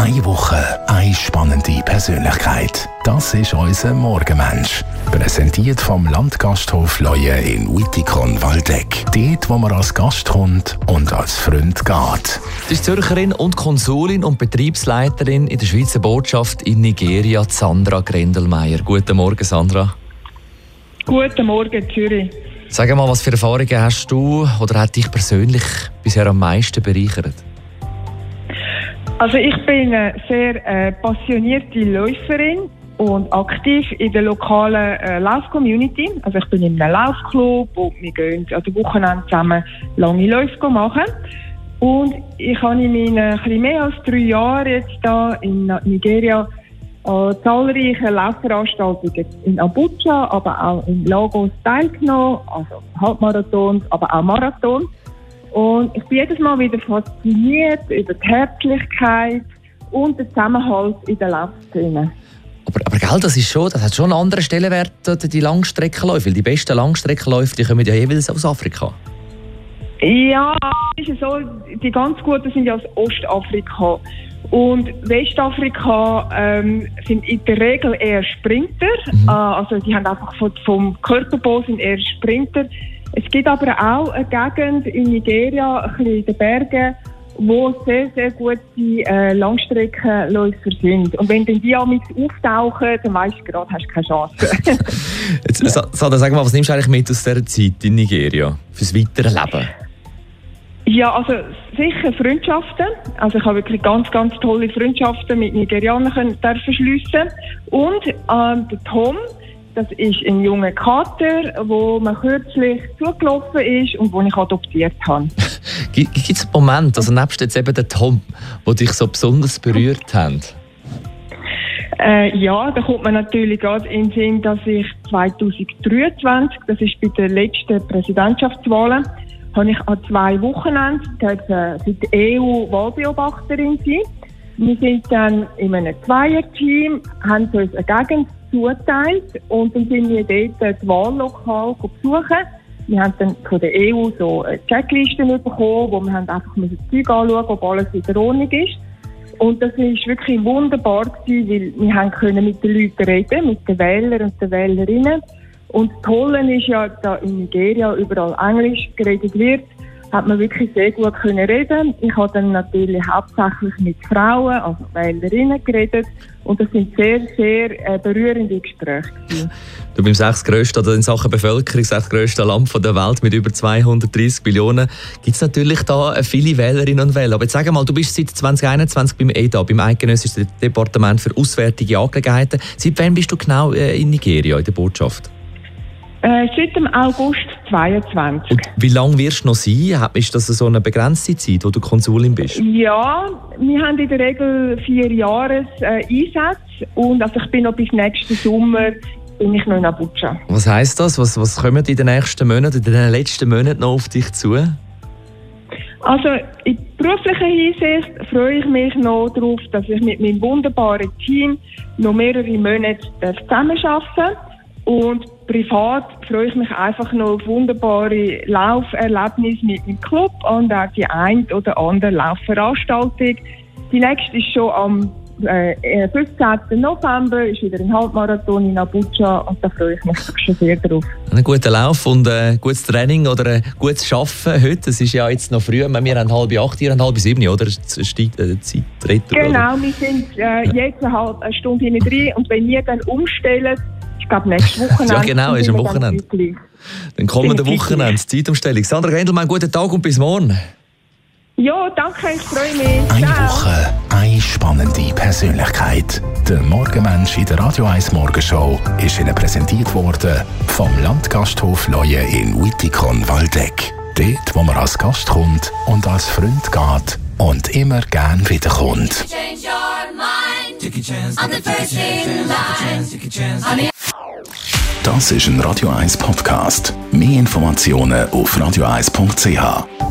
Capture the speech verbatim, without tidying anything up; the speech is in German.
Eine Woche, eine spannende Persönlichkeit. Das ist unser Morgenmensch. Präsentiert vom Landgasthof Leue in Wittikon-Waldeck. Dort, wo man als Gast kommt und als Freund geht. Sie ist Zürcherin und Konsulin und Betriebsleiterin in der Schweizer Botschaft in Nigeria, Sandra Grendelmeier. Guten Morgen, Sandra. Guten Morgen, Zürich. Sag mal, was für Erfahrungen hast du oder hat dich persönlich bisher am meisten bereichert? Also ich bin eine sehr äh, passionierte Läuferin und aktiv in der lokalen äh, Lauf-Community. Also ich bin in einem Laufclub und wir gehen an den Wochenenden zusammen lange Läufe machen. Und ich habe in meinen ein bisschen mehr als drei Jahren jetzt da in Nigeria an zahlreichen Laufveranstaltungen in Abuja, aber auch in Lagos teilgenommen, also Halbmarathons, aber auch Marathon. Und ich bin jedes Mal wieder fasziniert über die Herzlichkeit und den Zusammenhalt in der Laufszene. Aber, aber gell, das ist schon, das hat schon einen anderen Stellenwert, die Langstreckenläufe, weil die besten Langstreckenläufe, die kommen ja jeweils aus Afrika. Ja, ist es so, die ganz Guten sind ja aus Ostafrika. Und Westafrika ähm, sind in der Regel eher Sprinter, mhm. äh, also die haben einfach vom, vom Körperbau sind eher Sprinter. Es gibt aber auch eine Gegend in Nigeria, ein bisschen in den Bergen, wo sehr, sehr gute äh, Langstreckenläufer sind. Und wenn dann die auch mit auftauchen, dann weisst du gerade, hast du keine Chance. Jetzt, Sandra, sag mal, was nimmst du eigentlich mit aus dieser Zeit in Nigeria fürs weitere Leben? Ja, also sicher Freundschaften. Also ich habe wirklich ganz, ganz tolle Freundschaften mit Nigerianern dürfen schliessen. Und ähm, der Tom, das ist ein junger Kater, wo mir kürzlich zugelaufen ist und den ich adoptiert habe. Gibt es einen Moment, also nebst jetzt eben der Tom, der dich so besonders berührt hat? Äh, ja, da kommt man natürlich gerade in den Sinn, dass ich zwanzig dreiundzwanzig, das ist bei den letzten Präsidentschaftswahlen, habe ich an zwei Wochenenden für die E U-Wahlbeobachterin sein. Wir sind dann in einem Zweierteam, haben uns eine Gegend zuteilt und dann sind wir dort das Wahllokal besuchen. Wir haben dann von der E U so Checklisten bekommen, wo wir haben einfach das Zeug anschauen, ob alles in der Ordnung ist. Und das war wirklich wunderbar gewesen, weil wir haben können mit den Leuten reden, mit den Wählern und den Wählerinnen. Und das Tolle ist ja, dass in Nigeria überall Englisch geredet wird, hat man wirklich sehr gut können reden. Ich habe dann natürlich hauptsächlich mit Frauen, also Wählerinnen, geredet. Und das sind sehr, sehr äh, berührende Gespräche. Du bist sechstgrössten, oder in Sachen Bevölkerung, sechstgrössten Land der Welt mit über zweihundertdreissig Millionen. Gibt es natürlich da viele Wählerinnen und Wähler. Aber jetzt sag mal, du bist seit zwanzig einundzwanzig beim E D A, beim Eidgenössischen Departement für Auswärtige Angelegenheiten. Seit wann bist du genau in Nigeria, in der Botschaft? Äh, seit dem August zweiundzwanzig. Und wie lange wirst du noch sein? Ist das so eine begrenzte Zeit, wo du Konsulin bist? Ja, wir haben in der Regel vier Jahres äh, Einsätze und also ich bin noch bis nächsten Sommer bin ich noch in Abuja. Was heisst das? Was, was kommt in den nächsten Monaten, in den letzten Monaten noch auf dich zu? Also in beruflicher Hinsicht freue ich mich noch darauf, dass ich mit meinem wunderbaren Team noch mehrere Monate zusammenarbeiten darf. Und privat freue ich mich einfach noch auf wunderbare Lauferlebnisse mit dem Club und auch die ein oder andere Laufveranstaltung. Die nächste ist schon am äh, fünfzehnten November, ist wieder ein Halbmarathon in Abuja und da freue ich mich schon sehr drauf. Einen guten Lauf und ein gutes Training oder ein gutes Arbeiten heute. Es ist ja jetzt noch früh, wir haben halb acht, ihr habt halb sieben, oder? Zeit, äh, Zeit Genau, wir sind äh, jetzt eine halbe eine Stunde hinten drin und wenn ihr dann umstellt, ich glaube, nächste Wochenende. Ja, genau, ist am Wochenende. Dann, dann kommende Wochenende, Zeitumstellung. Sandra Grendelmeier, guten Tag und bis morgen. Ja, danke, ich freue mich. Eine Woche, eine spannende Persönlichkeit. Der Morgenmensch in der Radio eins Morgenshow ist Ihnen präsentiert worden vom Landgasthof Leue in Wittikon-Waldeck. Dort, wo man als Gast kommt und als Freund geht und immer gern wiederkommt. Das ist ein Radio eins Podcast. Mehr Informationen auf radio eins punkt c h.